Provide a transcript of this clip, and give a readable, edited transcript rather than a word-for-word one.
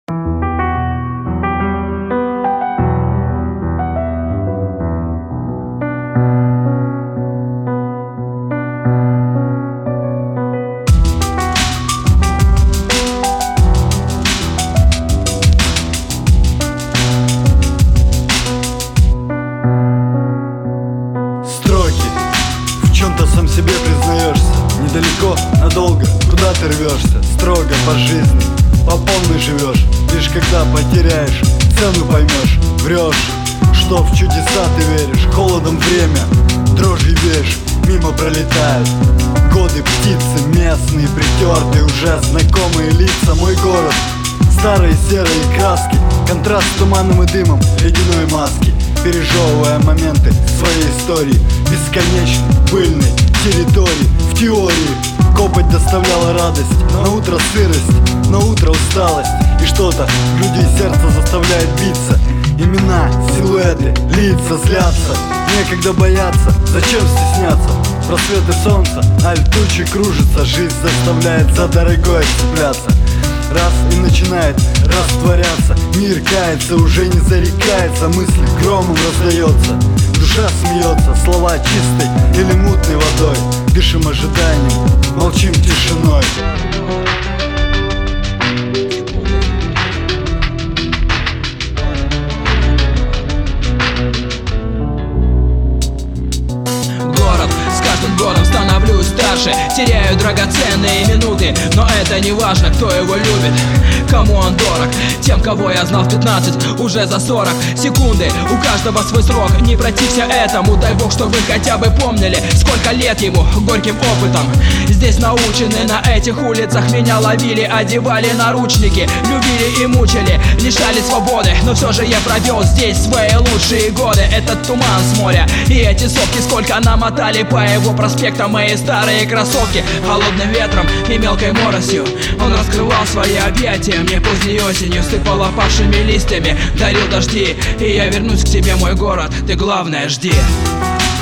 В чем-то сам себе признаешься, недалеко, надолго, куда ты рвешься. Строго по жизни, по полной живешь. Лишь когда потеряешь, цену поймешь. Врешь, что в чудеса ты веришь. Холодом время, дрожью веешь. Мимо пролетают годы, птицы местные, притертые, уже знакомые лица. Мой город, старые серые краски, контраст с туманом и дымом ледяной маски. Пережевывая моменты своей истории, бесконечной, пыльной территории. В теории копоть доставляла радость, на утро сырость, на утро усталость. И что-то в груди и сердце заставляет биться. Имена, силуэты, лица злятся. Некогда бояться, зачем стесняться? Просветы солнца, аль тучи кружится. Жизнь заставляет за дорогое цепляться. Раз и начинает растворяться. Мир кается, уже не зарекается. Мысли громом раздается. Душа смеется, слова чистой или мутной водой. Дышим ожиданием, молчим тишиной. Годом становлюсь старше, теряю драгоценные минуты. Но это не важно, кто его любит, кому он дорог. Тем, кого я знал в 15, уже за 40. Секунды, у каждого свой срок. Не протився этому, дай бог, что вы хотя бы помнили, сколько лет ему горьким опытом. Здесь научены, на этих улицах меня ловили, одевали наручники, любили и мучили, лишали свободы. Но все же я провел здесь свои лучшие годы. Этот туман с моря и эти сопки, сколько намотали по его проспектам мои старые кроссовки. Холодным ветром и мелкой моросью он раскрывал свои объятия. Мне поздней осенью сыпал опавшими листьями, дарил дожди. И я вернусь к тебе, мой город, ты главное жди.